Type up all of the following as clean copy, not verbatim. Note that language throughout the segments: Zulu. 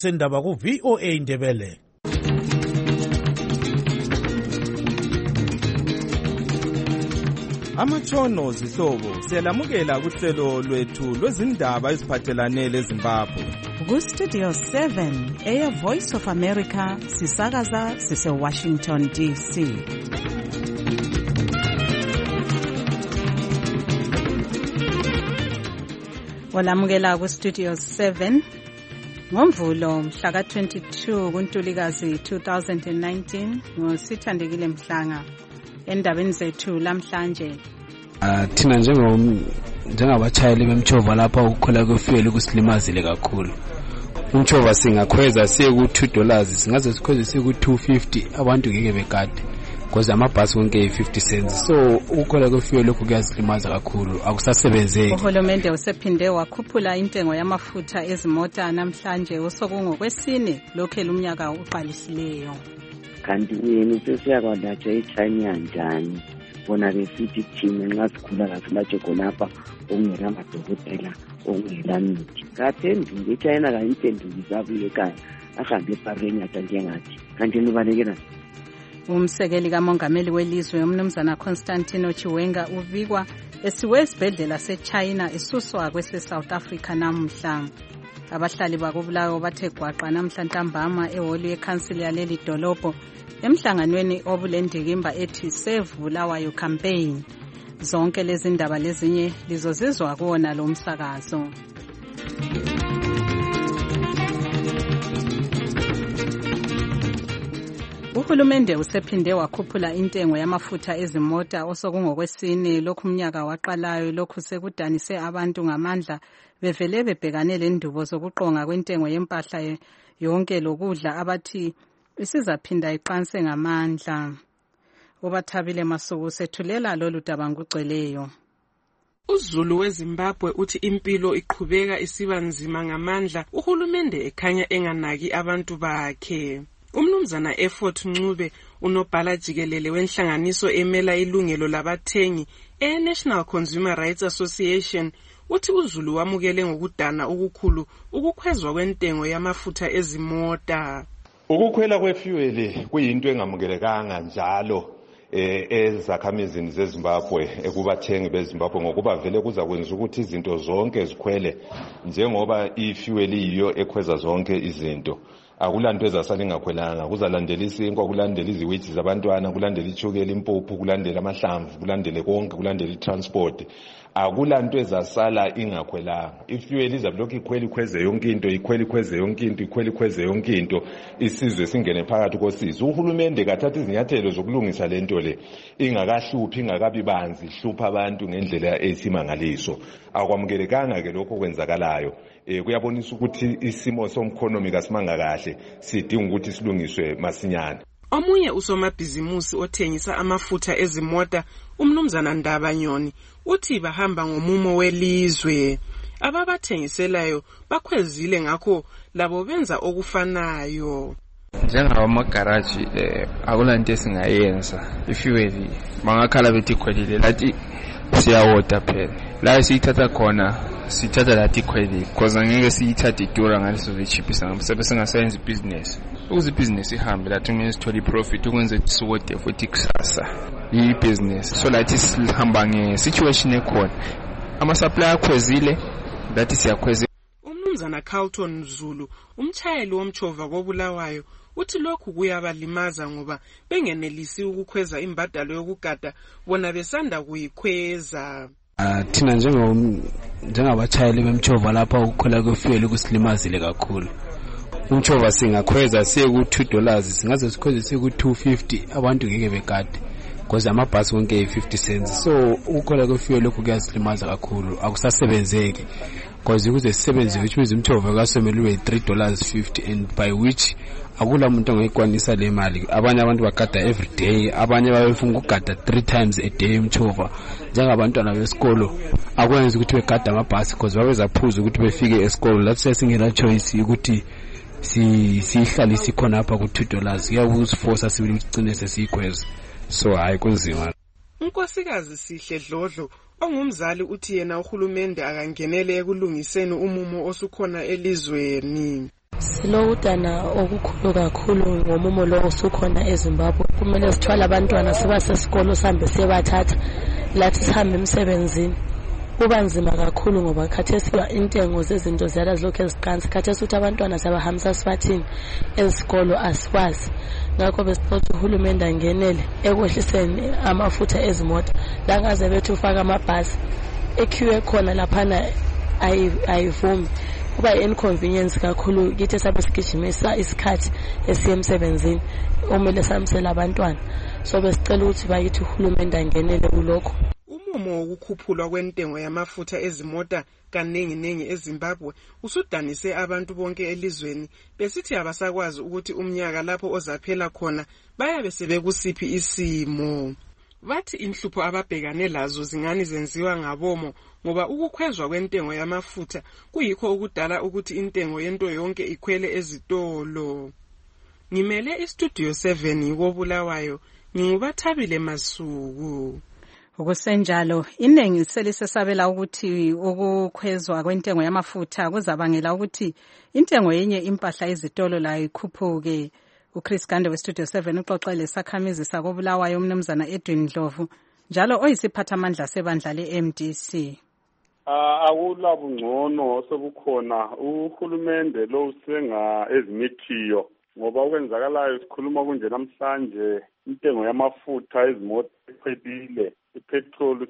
sendaba ku VOA Indebele. Amatshono zihlobo siyalamukela kuhlelo lwethu lwezindaba eziphathelane leZimbabwe. Ku Studio 7 Air Voice of America sisakaza sise Washington DC. Walamukela ku Studio 7 ngoMvulo mhla ka 22 kuNtulikazi 2019 ngosithandekile Mhlanga. Endabeni zethu lamhlanje thina njengabachayeli bemtshova lapha ukukhola kwefuel kusilimazile kakhulu. Umtshova singakhweza siye ku$2 singaze sikhweze siye ku$250 abantu ngeke bekade because amabhasi wonke yi50 cents. So ukukhola kwefuel lokhu kuyasilimaza kakhulu akusasebenzeki. Uhulumende usephinde wakhuphula intengo yamafutha ezimota namhlanje osokungokwesine lokho umnyaka uqalisileyo. Kanti yini sesiyakwadatha eChina njani bona besithi thina nxa sikhula kahle latshe khonapha okungela amadokotela okungela mithi kaphendula eChina kayiphenduli zabuye ekhaya ahambe epareni ata njengathi kanti nibalekela. Umsekeli kamongameli welizwe umnumzana Constantino Chiwenga ubikwa esiwe esibhedlela seChina esuswa kwese-South Africa namhla. Abahlali bakubulawo bathe gwaqa namhla ntambama ehholo yekhansili yaleli dolobho emhlanganweni obulendikimba ethi Save Bulawayo campaign. Zonke lezi ndaba lezinye lizozizwa kuona lo msakazo. Uhulumende usephinde wakhuphula intengo yamafutha ezimota osokungokwesine lokhu umnyaka waqalayo lokhu sekudanise abantu ngamandla bevele bebhekane lendubo zokuqonga kwentengo yempahla yonke lokudla abathi isizaphinda iqanse ngamandla. Ubathabile Masuku sethulela lolu daba ngugcweleyo. uZulu weZimbabwe uthi impilo iqhubeka isiba nzima ngamandla uhulumende ekhanya enganaki abantu bakhe. Umnumzana Effort Ncube unobhala jikelele wenhlanganiso emela ilungelo labathengi National Consumer Rights Association uthi uZulu wamukele ngokudana ukukhulu ukukhwezwa kwentengo yamafutha ezimota. Ukukhwela kwefuel kuyinto engamukelekanga njalo ezakhamizini zeZimbabwe ekubathengi beZimbabwe ngokuba vele kuza kwenza ukuthi izinto zonke zikhwele njengoba ifuel iyo ekhweza zonke izinto. Akulanto ezasala ingakhwelanga kuzalandela isinkwa kulandela iziwithi zabantwana kulandela ichukela impuphu kulandela amahlamvu kulandele konke kulandela itransport. Akulanto ezasala ingakhwelanga. Ifuel izabulokhu ikhweze yonke into ikhweze yonke into isizwe singene phakathi kosizwe. Uhulumende kathatha izinyathelo zokulungisa lento le ingakahluphi ingakabi banzi ihlupha abantu ngendlela esimangaliso. Akwamukelekanga ke lokho kwenzakalayo. Kuyabonisa ukuthi isimo somkhonomi kasimanga kahle sidinga ukuthi silungiswe masinyane. Omunye usomabhizimusi othengisa amafutha ezimota umnumzana Ndaba Nyoni uthi bahamba ngomumo welizwe. Ababathengiselayo bakhwezile ngakho labo benza okufanayo. Njengabamagaraji akulanto esingayenza ifuel bangakhala bethi khwelile lathi siyawoda phela la siyithatha khona sithatha lathi khwelile because angeke siyithathe idura ngaleso lecheapisa ngabe singasenza business ukuze business ihambe lathi kumele sithole iprofit ukwenza siwode futhi kusasa i-business so lathi sihamba nge-situation ekhona ama-supply akhwezile lathi siyakhweza. Umnumzana Carlton Zulu umchayeli womtshova kobulawayo uthi lokhu kuyabalimaza ngoba bengenelisi ukukhweza imbadalo yokugada bona besanda kuyikhweza. Thina njengabachayeli bemtshova lapha ukukhola kwefuel kusilimazile kakhulu. Umtshova singakhweza siye ku$2 singaze sikhweze siye ku$250 abantu ngeke bekade because amabhasi wonke yi50 cents. So ukukhola kwefuel lokhu kuyasilimaza kakhulu akusasebenzeki because ukuze sisebenze which means umtshova kasomele ube $3.50 and by which akula muntu ongayikwanisa le mali. Abanye abantu bagada every day abanye babefuna ukugada 3 times a day umtshova njengabantwana besikolo akwenza ukuthi begada amabhasi because babezaphuza ukuthi befike esikolo lathi singena choice ukuthi sihlale sikhona apha ku$2 kuyabusiforce sibili ugcine sesiyikhweza. So hayi kunzima. Unkosikazi Sihle Dlodlo ongumzali uthi yena uhulumende akangenele ekulungiseni umumo osukhona elizweni. Silokudana okukhulu kakhulu ngomumo lo osukhona eZimbabwe. Kumele sithwale abantwana sibasesikolo sihambe siyebathatha lathi sihambe emsebenzini. Kuba nzima kakhulu ngoba khathesi intengo zezinto ziyala zilokhu eziqansi. Khathesi ukuthi abantwana siyabahambisa sibathini esikolo asikwazi. Ngakho besicela uhulumende angenele ekwehliseni amafutha ezimota. La ngaze bethu ufaka amabhasi equeue khona laphana ayivumi. Kuba inconvenience kakhulu kithi sabe sigijimisa isikhathi esiye emsebenzini omele samsela abantwana. So besicela ukuthi bayithi uhulumende angenele kulokho. Umumo wokukhuphulwa kwentengo yamafutha ezimota kaningi eZimbabwe usudanise abantu bonke elizweni besithi abasakwazi ukuthi umnyaka lapho ozaphela khona bayabe sebekusiphi isimo. Bathi inhlupho ababhekane lazo zingani zenziwa ngabomo ngoba ukukhwezwa kwentengo yamafutha kuyikho okudala ukuthi intengo yento yonke ikhwele ezitolo. Ngimele istudio 7 koBulawayo, nginguBathabile Masuku. Ukusenjalo iningi selisesabela ukuthi ukukhwezwa kwentengo yamafutha kuzabangela ukuthi intengo yenye impahla ezitolo la ikhuphuke. uChris Gande westudio 7 uxoxa lesakhamizi sakoBulawayo umnumzana Edwin Ndlovu njalo oyisiphathamandla sebandla leMDC. Akulabungcono sobukhona uhulumende lo usenga ezimithiyo ngoba okwenzakalayo sikhuluma kunje namhlanje intengo yamafutha ezimoto ikhwelile. Ipetrol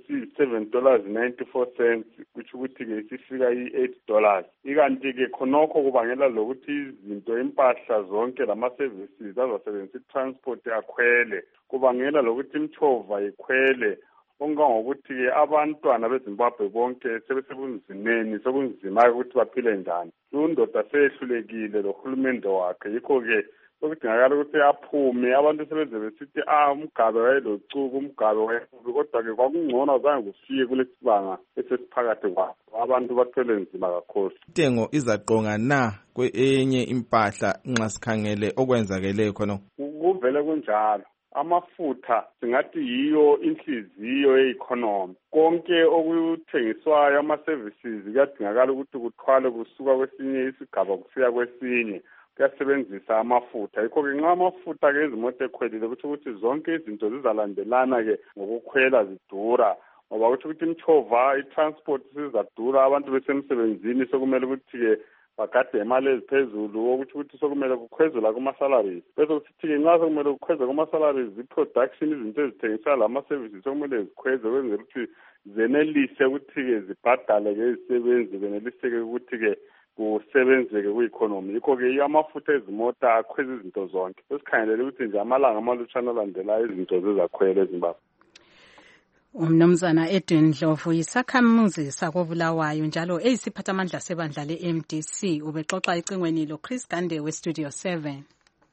$7.94 kuthi ukuthi-ke isifika $8. Ikanti-ke khonokho kubangela lokuthi izinto impahla zonke lama-services azasebenzisa i-transport akhwele. Kubangela lokuthi imchova ikhwele. Ongangokuthi-ke abantwana beZimbabwe bonke sebesebunzimeni sokunzima ukuthi baphile njani. Undoda sehlulekile lo hulumende wakhe yikho-ke okudingakala ukuthi aphume abantu sebeze besithi umgabe wayelocuku umgabe wayefubi kodwa-ke kwakungcono azange kufike kulesibanga esesiphakathi kwabo abantu bathwele nzima kakhulu. Intengo izaqonga na kwenye impahla nxa sikhangele okwenzakeleyo khona? Kuvele kunjalo. Amafutha singathi yiyo inhliziyo ye-economy. Konke okuthengiswayo ama-services kuyadingakala ukuthi kuthwale kusuka kwesinye isigaba kusiya kwesinye. Kuyasebenzisa amafutha. Yikho-ke nxa amafutha-ke izimoto ekhwelile kutho ukuthi zonke izinto zizalandelana-ke ngokukhwela zidura. Ngoba kutho ukuthi imchova, i-transport sizadura abantu besemsebenzini sokumele ukuthi-ke bagade imali eziphezulu ukuthi ukuthi sokumele kukhwezela kuma-salaries. Bese kuthi-ke nxa sokumele kukhweze kuma-salaries i-production izinto ezithengiswa lama-services sokumele zikhweze kwenzela ukuthi zenelise ukuthi-ke zibhadale-ke izisebenzi beneliseke ukuthi-ke kusebenzeke ku-economy. Yikho-ke amafutha ezimota akhweza izinto zonke. Sesikhangelele ukuthi nje amalanga amalutshwana alandelayo izinto zizakhwela eZimbabwe. Umnumzana Edwin Ndlovu yisakhamuzi sakoBulawayo njalo eyisiphathamandla sebandla leMDC ubexoxa ecingweni loChris Gande westudio 7.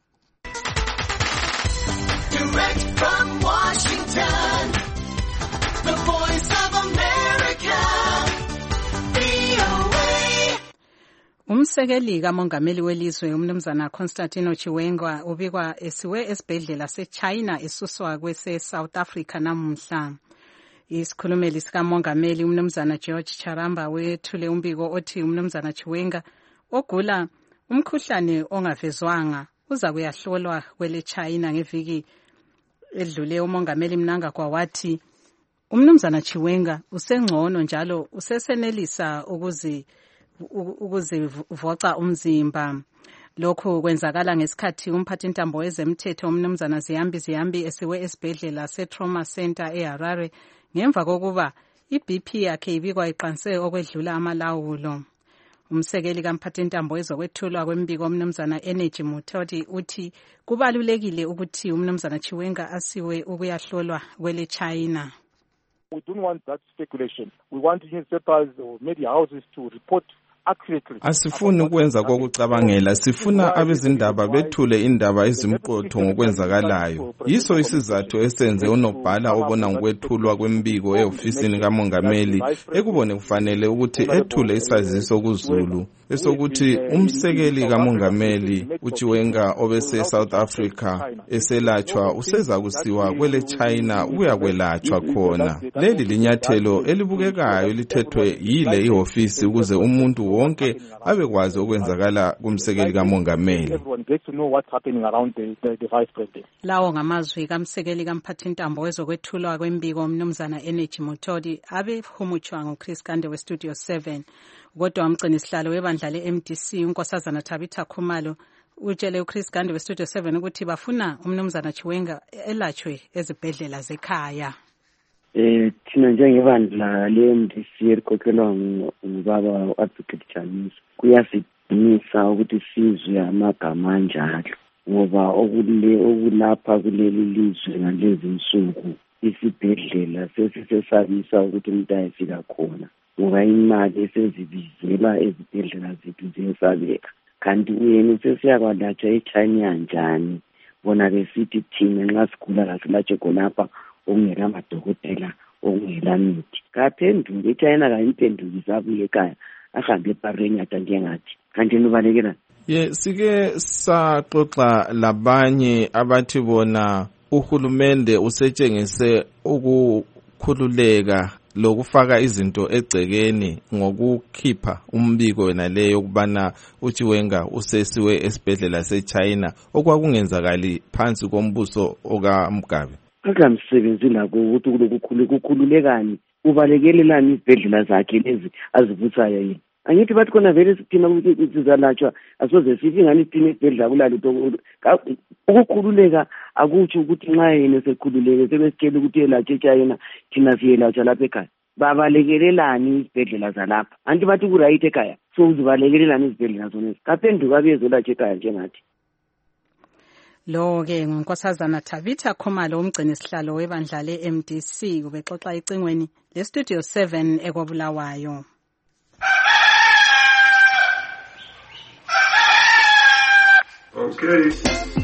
Direct from Washington, the voice of America, VOA. Umsekeli kamongameli welizwe umnumzana Constantino Chiwenga ubikwa esiwe esibhedlela seChina esuswa kwese-South Africa namuhla. Isikhulumeli sikamongameli umnumzana George Charamba wethule umbiko othi umnumzana Chiwenga ogula umkhuhlane ongavezwanga uza kuyahlolwa kwele China ngeviki edlule. Umongameli Mnangagwa wathi umnumzana Chiwenga usengcono njalo usesenelisa ukuzivoca umzimba. Lokhu kwenzakala ngesikhathi umphathintambo wezemthetho umnumzana Ziyambi esiwe esibhedlela se-Trauma Center eHarare ngemva kokuba iBP yakhe ibikwa iqanse okwedlula amalawulo. Umsekeli kamphathintambo wezokwethulwa kwembiko umnumzana Energy Mutoti uthi kubalulekile ukuthi umnumzana Chiwenga asiwe ukuyahlolwa kwele China. We don't want that speculation. We want newspapers or media houses to report. Asifuni ukwenza kokucabangela, sifuna abezindaba bethule indaba ezimqotho ngokwenzakalayo. Yiso isizathu esenze unobhala obona ngokwethulwa kwembiko eofisini kamongameli ekubone kufanele ukuthi ethule isaziso kuZulu. esokuthi umsekeli kamongameli uChiwenga obese South Africa eselatshwa useza kusiwa kwele China uyakwelatshwa khona. Leli linyathelo elibukekayo lithethwe yile ihofisi ukuze umuntu wonke abekwazi okwenzakala kumsekeli kamongameli. Lawo ngamazwi kamsekeli kamphathintambo wezokwethulwa kwembiko umnumzana Energy Mutoli abehumutshwa nguChris Gande weStudio 7. Kodwa umgcini isihlalo webandla leMDC unkosazana Tabitha Khumalo utshele uChris Gande weStudio 7 ukuthi bafuna umnumzana Chiwenga elatshwe ezibhedlela zekhaya. Thina njengebandla leMDC elikhokhelwa ngubaba uAdvocate James kuyasidinisa ukuthi sizwe amagama anjalo ngoba okulapha kuleli lizwe ngalezi insuku isibhedlela sesisesabisa ukuthi umuntu ayefika khona ngoba imali esezibizela ezibhedlela zethu ziyesabeka. Kanti uyena sesiyakwalatshwa eChina njani bona besithi thina nxa sigula kasilatshwe khonapha okungela amadokotela okungela mithi. Kaphenduke eChina kayimphendukisa abuye ekhaya ahambe epareni atanjengathi kanti nubalekela. Sike saxoxa labanye abathi bona uhulumende usetshengise ukukhululeka lokufaka izinto egcekeni ngokukhipha umbiko wena leyo ukubana uChiwenga usesiwe esibhedlela seChina okwakungenzakali phansi kombuso okaMgabe. Akamsebenzi lakho ukuthi kukhululekani ubalekelelani izibhedlela zakhe lezi azivutsayo yini. Angithi bathi khona vele sithina ukuthi sizalatshwa asoze sithi ngani sithina isibhedlela kulalutho ukukhululeka akutsho ukuthi nxa yena sekhululeke sebesitshela ukuthi elatshwe eChina thina siyelatshwa lapha ekhaya. Babalekelelani izibhedlela zalapha anti bathi kuright ekhaya so uzibalekelelani izibhedlela zona kaphenduka bezolatshwa ekhaya njengathi. Lo-ke ngunkosazana Tabitha Khumalo umgcini isihlalo webandla leMDC ubexoxa icingweni leStudio 7 ekwabulawayo. Okay.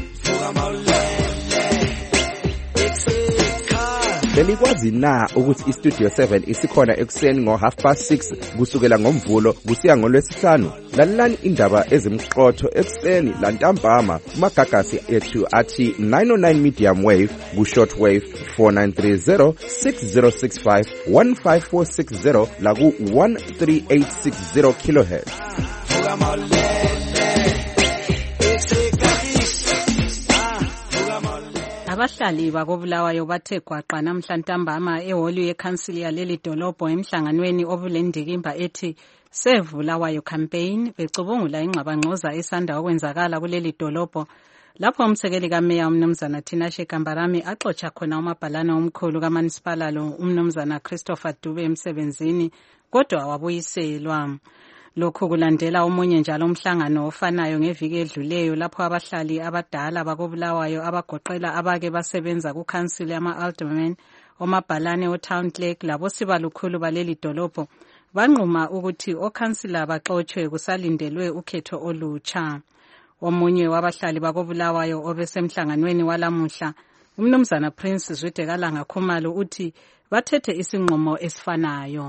Belikwazi na ukuthi iStudio 7 isikhona ekuseni ngo6:30 kusukela ngomvulo kusiya ngolwesihlanu. Lalelani indaba ezimqotho ekuseni lantambama kumagagasi ethu athi 909 medium wave ku short wave 4930 6065 15460 la ku 13860 kilohertz. Abahlali bakobulawayo bathe gwaqa namhla ntambama ehholo yeCouncil yaleli dolobho emhlanganweni obulendikimba ethi Sevulawayo campaign becubungula ingxabangxoza esanda okwenzakala kuleli dolobho lapho umsekeli kameya umnumzana Tinashe Kambarami axotsha khona umabhalana omkhulu kaMunicipal lo umnumzana Christopher Dube emsebenzini kodwa wabuyiselwa. Lokhu kulandela omunye njalo umhlangano ofanayo ngeviki edluleyo lapho abahlali abadala bakobulawayo abagoqela abake basebenza kuCouncil yama-Alderman omabhalane oTown Clerk labo sibalukhulu baleli dolobho banquma ukuthi okhansila baxotshwe kusalindelwe ukhetho olutsha. Omunye wabahlali bakobulawayo obesemhlanganweni walamuhla umnumzana Prince Zwidekalanga Khumalo uthi bathethe isinqumo esifanayo.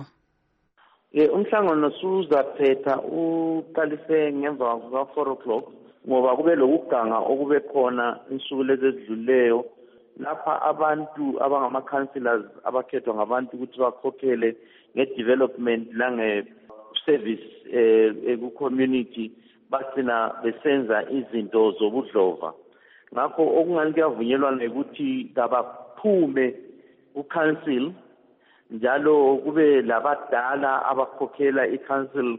Umhlangano suzaphetha uqalise ngemva kuka 4:00 ngoba kube lokuganga okube khona insuku lezi ezidluleyo lapha abantu abangama councillors abakhethwa ngabantu ukuthi bakhokhele ngedevelopment lange service ku community basina besenza izinto zobudlova. Ngakho okungani kuyavunyelwana ukuthi abaphume uCouncil njalo kube labadala abakhokhela iCouncil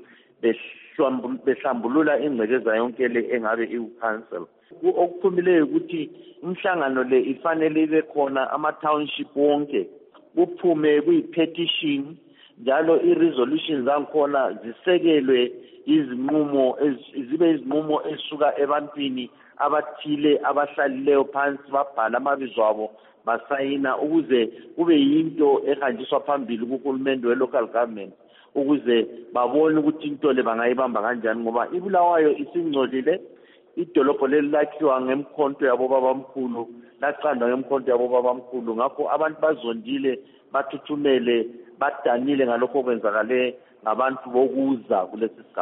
behlambulula ingcekeza yonke le engabe iCouncil. Okuphumileyo ukuthi umhlangano le ifanele ibe khona ama-township wonke kuphume kuyi-petition njalo i-resolution zakhona zisekelwe izinqumo zibe izinqumo esuka ebantwini abathile abahlalileyo phansi babhala amabizo abo basayina ukuze kube yinto ehanjiswa phambili kuhulumende we-local government ukuze babone ukuthi into le bangayibamba kanjani ngoba iBulawayo isingcolile. Idolobho leli lakhiwa ngemkhonto yabo babamkhulu laqandwa ngemkhonto yabo babamkhulu ngakho abantu bazondile bathuthumele badanile ngalokho kwenzakale ngabantu bokuza kulesi sigaba.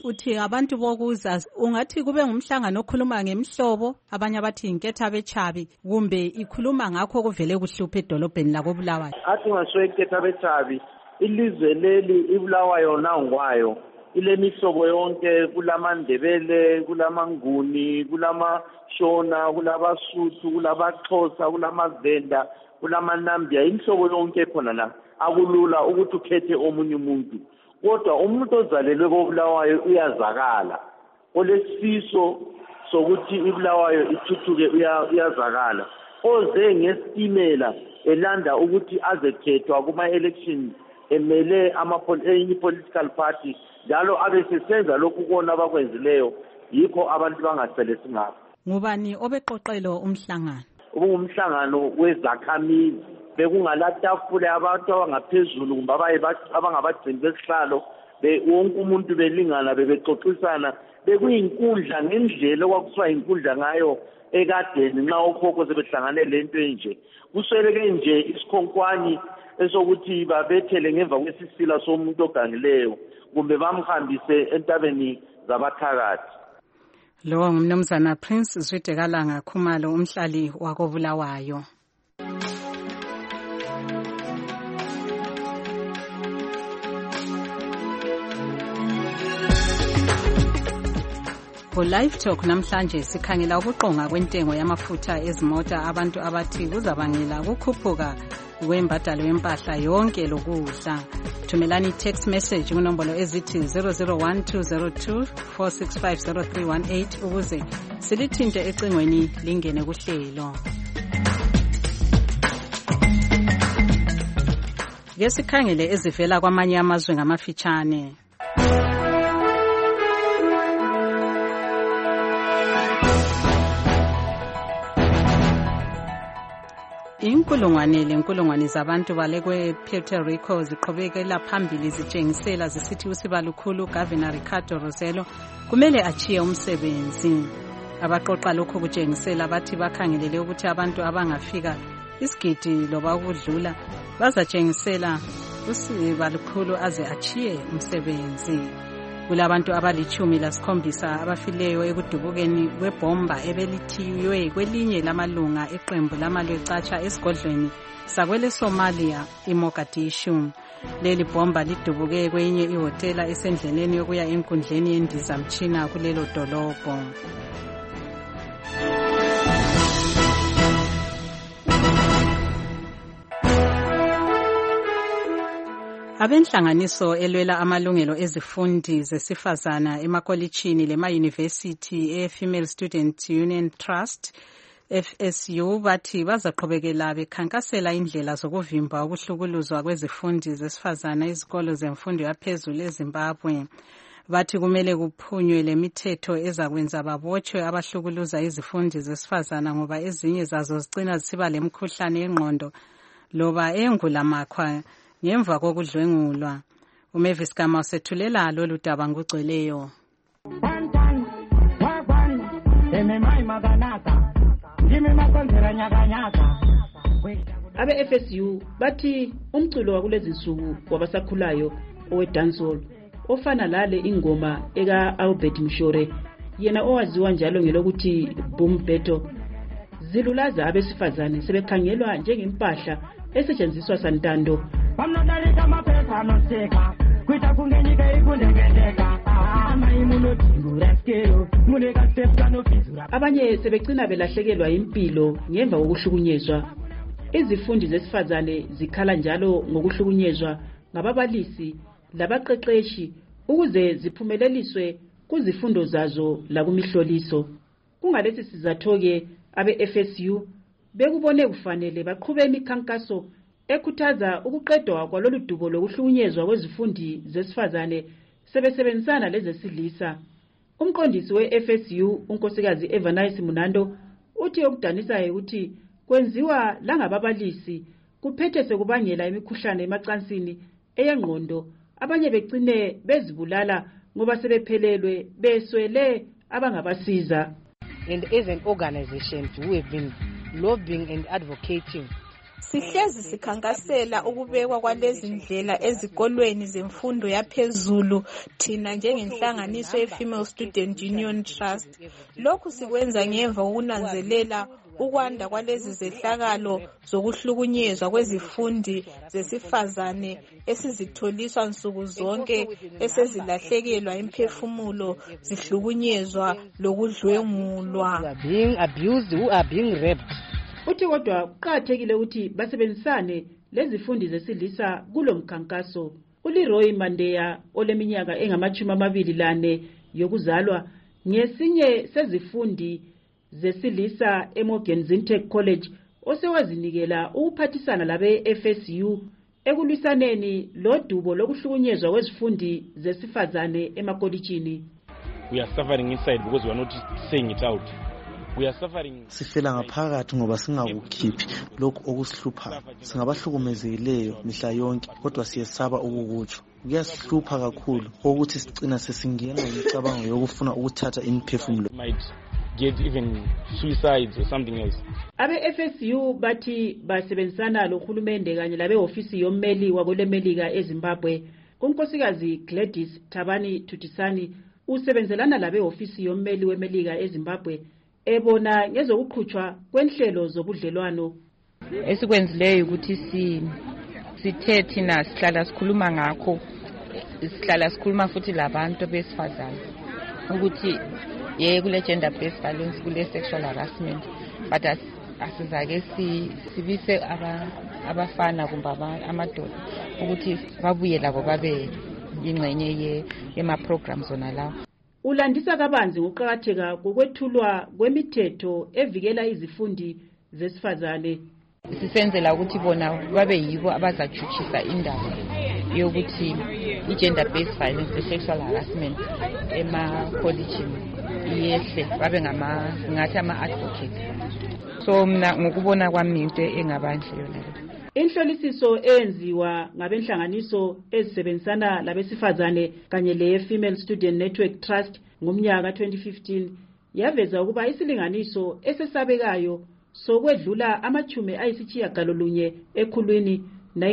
Uthi abantu bokuza ungathi kube ngumhlangano okhuluma ngemihlobo, abanye abathi inketha bechabi, kumbe ikhuluma ngakho kuvele kuhluphe edolobheni lako Bulawayo. Athi ngaswenketha bechabi, ilizwe leli iBulawayo nangwayo. Ile mihlobo yonke, kulamandebele, kulamanguni, kulamashona, kulabasuthu, kulabaxhosa, kulamavenda, kulamanambia, imihlobo yonke khona la. Akulula ukuthi ukhethe omunye umuntu. Kodwa umuntu ozalelwe koBulawayo uyazakala. Olesifiso sokuthi iBulawayo ithuthuke uyazakala. Oze ngestimela elanda ukuthi azekhethwa kuma elections emele enye political party njalo abesesenza lokhu kona abakwenzileyo, yikho abantu bangasele singapha. Ngubani obeqoqelo umhlangano? Ubungumhlangano wezakhamizi. Bekungalatafula abantu abangaphezulu kumbe abangabagcini besihlalo, wonke umuntu belingana bebexoxisana, bekuyinkundla ngendlela okwakusiwa inkundla ngayo ekadeni nxa okhokho sebehlangane lento enje. Kusweleke nje isikhonkwane esokuthi babethele ngemva kwesisila somuntu ogangileyo kumbe bamhambise entabeni zabathakathi. Lo ngumnumzana Prince Zwidekalanga Khumalo, umhlali wako Bulawayo. Live Talk namhlanje sikhangela ukuqonga kwentengo yamafutha ezimota, abantu abathi kuzabangela ukukhuphuka kwembadalo yempahla yonke lokudla. Thumelani text message kunombolo ezithi 001202465038 ukuze silithinte ecingweni lingene kuhlelo. Ke sikhangele ezivela kwamanye amazwe ngamafitshane. Inkulungwane zabantu balekwe Puerto Rico ziqhubekela phambili zitshengisela zisithi usibalukhulu Governor Ricardo Rosello kumele achiye umsebenzi. Abaqoqa lokho kutshengisela bathi bakhangelele ukuthi abantu abangafika isigidi loba ukudlula bazatshengisela usibalukhulu aze achiye umsebenzi. Kulabantu abali-17 abafileyo ekudubukeni kwebhomba ebelithiywe kwelinye lamalunga eqembu lamalwecatsha esigodlweni sakwele Somalia iMogadishu. Leli bhomba lidubuke kwenye ihotela esendleleni yokuya enkundleni yendizamtshina kulelo dolobho. Abenhlanganiso elwela amalungelo ezifundi zesifazana emakolitshini lema-university Female Student Union Trust FSU bathi bazaqhubekela bekhankasela indlela zokuvimba ukuhlukuluzwa kwezifundi zesifazana ezikolo zemfundo yaphezulu eZimbabwe. Bathi kumele kuphunywe lemithetho ezakwenza babotshwe abahlukuluza izifundi zesifazana ngoba ezinye zazo zicina zisiba lemkhuhlane yengqondo loba engulamakhwa ngemva kokudlwengulwa. uMavis Gama usethulela lolu daba ngugcweleyo. Abe FSU bathi umculo wakulezi nsuku wabasakhulayo owe dancehall ofana lale ingoma eka Albert Mshore yena owaziwa njalo ngelokuthi Boom Beto zilulaza abesifazane sebekhangelwa njengempahla esetshenziswa santando. Bamnodalika amaphepha anoseka kwita kungenyika ikundegendeka abanye sebegcina belahlekelwa impilo ngemva kokuhlukunyezwa. Izifundi zesifazane zikhala njalo ngokuhlukunyezwa ngababalisi labaqeqeshi ukuze ziphumeleliswe kuzifundo zazo lakumihloliso. Kungalesi sizatho-ke abe FSU bekubone kufanele baqhube imikhankaso ekhuthaza ukuqedwa kwalolu dubo lokuhlukunyezwa kwezifundi zesifazane sebesebenzisana lezesilisa. Umqondisi we-FSU unkosikazi Evanice Munando uthi okudanisayo ukuthi kwenziwa langababalisi kuphethe sekubangela imikhuhlane emacansini eyengqondo, abanye begcine bezibulala ngoba sebephelelwe beswele abangabasiza. And as an organization we have been lobbying and advocating Sihlezi sikhankasela ukubekwa kwalezi ndlela ezikolweni zemfundo yaphezulu thina njengenhlanganiso ye-Female Student Union Trust. Lokhu sikwenza ngemva kokunanzelela ukwanda kwalezi zehlakalo zokuhlukunyezwa kwezifundi zesifazane esizitholiswa nsuku zonke, esezilahlekelwa imphefumulo, zihlukunyezwa lokudlwengulwa. Uthi kodwa kuqakathekile ukuthi basebenzisane lezifundi zesilisa kulo mkhankaso. uLeroy Mandeya oleminyaka engama-24 yokuzalwa ngesinye sezifundi zesilisa eMorgan Zintech College osewazinikela ukuphathisana labe-FSU ekulwisaneni lodubo lokuhlukunyezwa kwezifundi zesifazane emakolitshini. We are suffering inside because we are not saying it out. Sifela ngaphakathi ngoba singakukhiphi lokhu okusihluphayo. Singabahlukumezekileyo mihla yonke kodwa siyesaba ukukutsho. Kuyasihlupha kakhulu ukuthi sigcina sesingena imicabango yokufuna ukuthatha imiphefumulo. Get even suicides or something else. Abe-FSU bathi basebenzisana lohulumende kanye labe-ofisi yommeli wakulemelika eZimbabwe. Unkosikazi Gladys Thabani Thutisani usebenzelana labe-ofisi yommeli wemelika eZimbabwe ebona ngezokuqhutshwa kwenhlelo zobudlelwano. Esikwenzileyo ukuthi sithe thina sihlala sikhuluma ngakho, sihlala sikhuluma futhi labantu besifazane ukuthi kule gender based violence, kule sexual harassment, but asizake sibise abafana kumbe amadoda ukuthi babuye labo babe ingxenye yema-programs zona lawo. Ulandisa kabanzi ngokuqakatheka kokwethulwa kwemithetho evikela izifundi zesifazane. Sisenzela ukuthi bona babe yibo abazajutshisa indaba yokuthi i-gender based violence, i-sexual harassment ema-collegeini yehle, babe ngathi ama-advocates. So mina ngokubona kwami into engabanhle yona. Inhlolisiso eyenziwa ngabenhlanganiso ezisebenzisana labesifazane kanye le-Female Student Network Trust ngomnyaka 2015 yaveza ukuba isilinganiso esesabekayo sokwedlula ama-90 ekhulwini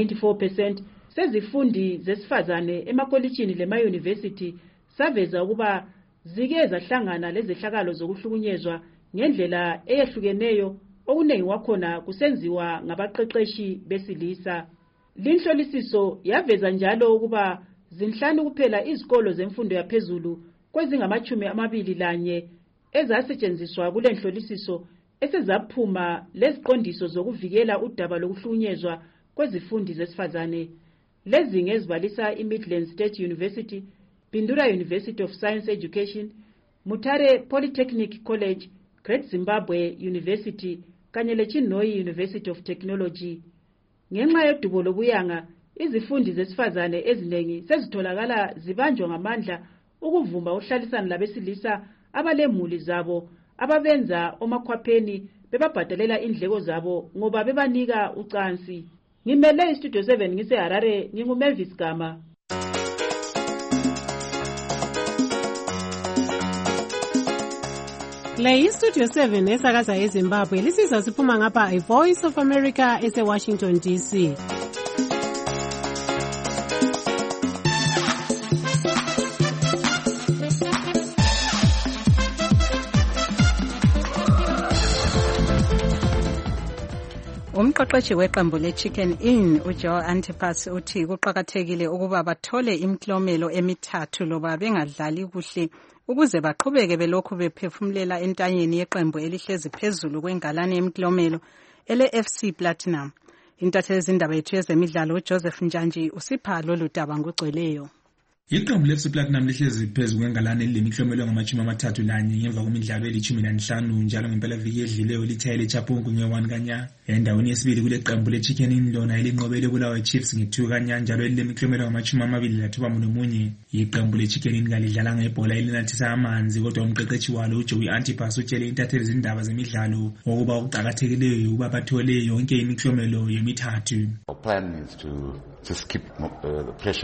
94% sezifundi zesifazane emakolitshini lema-university saveza ukuba zike zahlangana lezehlakalo zokuhlukunyezwa ngendlela eyehlukeneyo, okuningi wakhona kusenziwa ngabaqeqeshi besilisa. Linhlolisiso yaveza njalo ukuba zinhlanu kuphela izikolo zemfundo yaphezulu kwezingama-21 ezasetshenziswa kule nhlolisiso esezaphuma leziqondiso zokuvikela udaba lokuhlukunyezwa kwezifundi zesifazane. Lezi ngezibalisa iMidlands State University, Pindura University of Science Education, Mutare Polytechnic College, Great Zimbabwe University kanye leChinhoyi University of Technology. Ngenxa yodubo lobuyanga, izifundi zesifazane eziningi sezitholakala zibanjwa ngamandla ukuvuma uhlalisana labesilisa abalemuli zabo ababenza omakhwapheni bebabhadalela indleko zabo ngoba bebanika ucansi. Ngimele iStudio 7 ngiseHarare, nginguMavis Gama. Le iStudio 7 esakaza eZimbabwe lisizwa siphuma ngapha iVoice of America eseWashington DC. Umqeqeshi weqembu leChicken Inn uJoe Antipas uthi kuqakathekile ukuba bathole imiklomelo emithathu loba bengadlali kuhle ukuze baqhubeke belokhu bephefumulela entanyeni yeqembu elihlezi phezulu kwengalane yemiklomelo ele-FC Platinum. Intatheli zindaba yethu yezemidlalo uJoseph Njanji usipha lolu daba ngogcweleyo. Iqembu le-FC Platinum lihlezi phezulu kwengalane lemiklomelo ngama-31 ngemva kwemidlalo eli-15 njalo ngempelaviki edlileyo lithayele eChapungu nge-1 kanya. Endaweni yesibili kule qembu leChicken Inn lona elinqobele Bulawayo Chiefs nge-2 kanya njalo elilemiklomelo ngama-29. Iqembu leChicken Inn kalidlalanga ibhola elinathisa amanzi kodwa umqeqeshi walo uJoe Antipas utshele intatheli zindaba zemidlalo ukuba okuqakathekileyo ukuba bathole yonke imiklomelo yemithathu. Our plan is to just keep the pressure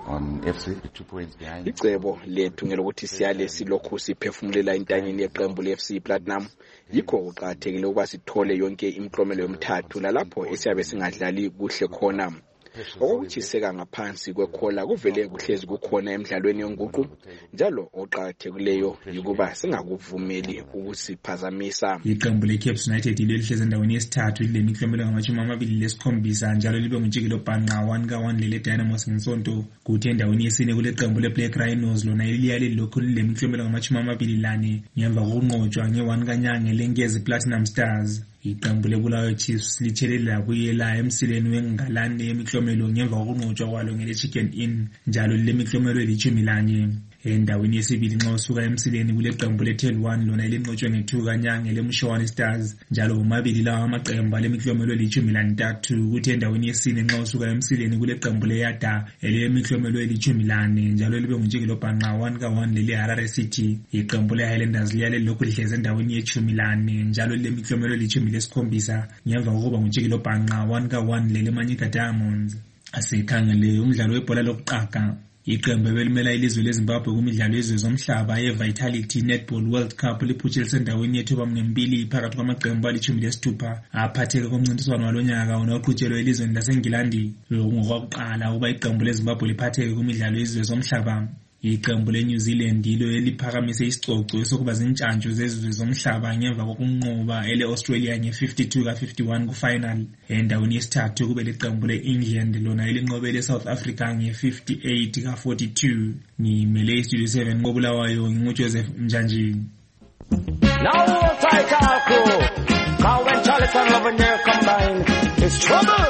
on FC, 2 points behind. Icebo lethu ngelokuthi siyale silokhu siphefumulela intanyeni yeqembu le-FC Platinum yikho kuqakathekile ukuba sithole yonke imiklomelo yomthathu lalapho esiyabe singadlali kuhle khona. Okutshiseka ngaphansi kwekhola kuvele kuhlezi kukhona emidlalweni yonguqu njalo oqakathekileyo yukuba singakuvumeli ukusiphazamisa. Iqembu le-Caps United lihlezi endaweni yesithathu lilemiklomelo ngama-27 njalo libe nguntshikilo bhanqa 1-1 lele-Dynamos ngesonto. Kuthi endaweni yesine kule qembu le-Black Rhinos lona liyale lokhu lilemiklomelo ngama-24 ngemva kokunqotshwa nge-1 kaNyanga lenkezi Platinum Stars. Iqembu leBulawayo Chiefs lithelela kuyela emsileni wengalane yemiklomelo ngemva kokunqotshwa kwalo ngele-Chicken Inn njalo lilemiklomelo eli-11. Endaweni yesibili nxa usuka emsileni kule qembu le-Tel 1 lona elinqotshwe nge-2 kaNyanga leMshowane Stars njalo omabili lawa amaqembu alemiklomelo eli-13. Kuthi endaweni yesine nxa usuka emsileni kule qembu le-Yada elemiklomelo eli-14 njalo libe nguntshikilo bhanqa 1-1 lele-Harare City. Iqembu le-Highlanders liyale lokhu lihlezi endaweni ye-14 njalo lilemiklomelo eli-17 ngemva kokuba nguntshikilo bhanqa 1-1 lele-Manyika Diamonds. Asikhangele umdlalo webhola lokuqaga. Iqembu ebelimela ilizwe leZimbabwe kumidlalo yezwe zomhlaba ye-Vitality Netball World Cup liphutshelise endaweni yethuba mbili phakathi kwamaqembu ali-16 aphatheke komncintiswano walonyaka oqhutshelwe elizweni laseNgilandi. Ngokwakuqala ukuba iqembu leZimbabwe liphatheke kumidlalo yezwe zomhlaba. Iqembu le-New Zealand yilo eliphakamise isicoco esokuba zintshantshu zezizwe zomhlaba ngemva kokunqoba ele-Australia nge-52-51 ku-final. Endaweni yesithathu kube leqembu le-England lona elinqobe le-South Africa nge-58-42. Ngimele iStudio 7 koBulawayo nginguJoseph Mjanji. Now tight crew, how when Charlotte and Love and Air combine, it's trouble.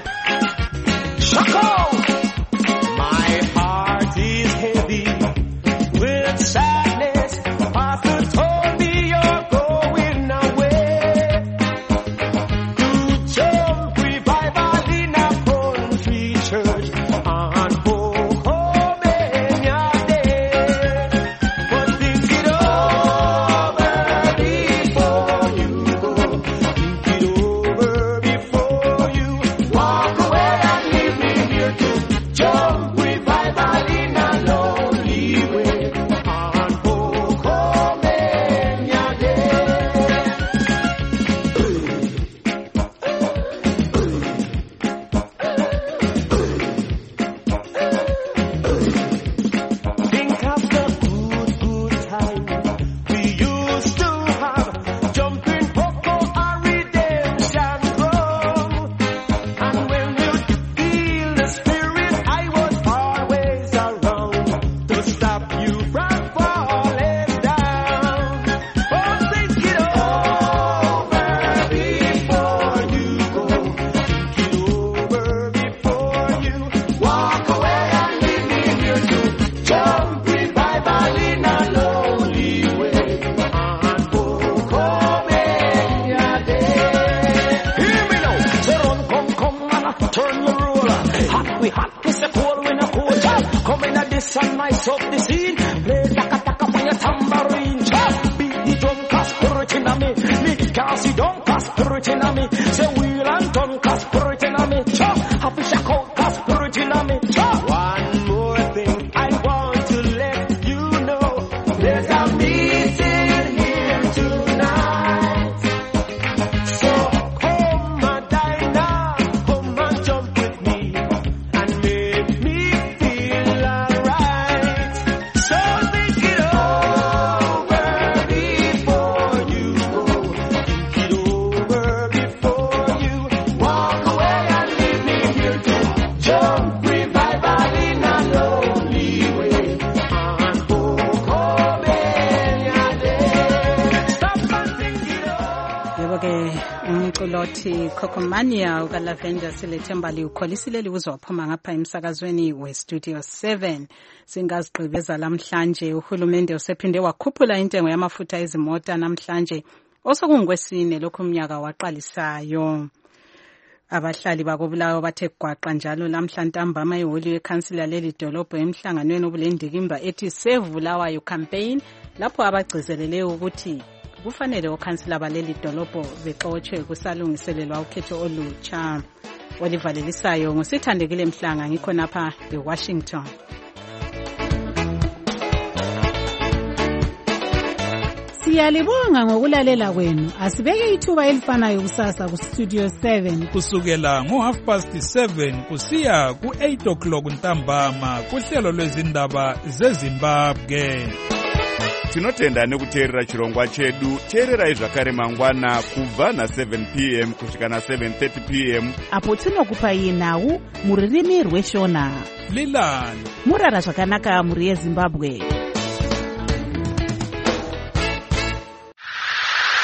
Shaka! My heart is heavy with sadness. Pastor told me you're going away to jump revival in a country church on Pocomania Day. But think it over before you go. Think it over before you walk away and leave me here to jump revival in a lonely way on Pocomania Day. Think of the good time we used to have, jumping Poco and redemption drum. And when you feel the spirit, I was always around to stop you from falling down. Oh, think it over before you go. Think it over before you walk away and leave me here to jump revival in a lonely way on Pocomania Day. Hear me now, say run, come, and turn your roller. Hot, we say cold, we no cold. Come in at this and nice up the scene. Play taka for your tambourine. Beat the drum, cause spirit in me. Me can't see down, cause spirit in me. Say wheel and turn, cause spirit in me. Happy shack out, cause spirit in me. One more thing I want to let you know. There's a meeting here tonight. So come and Dinah, come and jump with me and make me feel alright. So think it over before you go. Think it over before you walk away and leave me here to jump revival in a lonely way on Pocomania Day. Stop and think it over. Yebo ke umculothi Cocomania ukaLavender Silethemba liukholisile liuzophuma ngapha emsakazweni weStudio 7. Singazigqibeza lamhlanje uhulumende usephinde wakhuphula intengo yamafutha ezimota namhlanje osokungwesine lokhu umnyaka waqalisayo. Abahlali bakoBulawayo bathe gwaqa njalo lamhla ntambama ihholi yeCouncil leli dolobho emhlanganweni obulendikimba ethi Save Bulawayo campaign lapho abagcizelele ukuthi kufanele oCouncil baleli dolobho bexotshwe kusalungiselelwa ukhetho olutsha. Olivalelisayo ngusithandekile Mhlanga ngikho napha eWashington. Siyalibonga ngokulalela kwenu. Asibeke ithuba elifanayo kusasa ku Studio 7 kusukela ngo7:30 kusiya ku8 o'clock ntambama kuhlelo lwezindaba zeZimbabwe. Tinotenda nekuteerera chirongwa chedu. Teererai zvakare mangwana kubva na7 p.m. kusvika na7:30 p.m. apo tinokupai nhau muririmi rweshona. Lilani murara zvakanaka muri yeZimbabwe.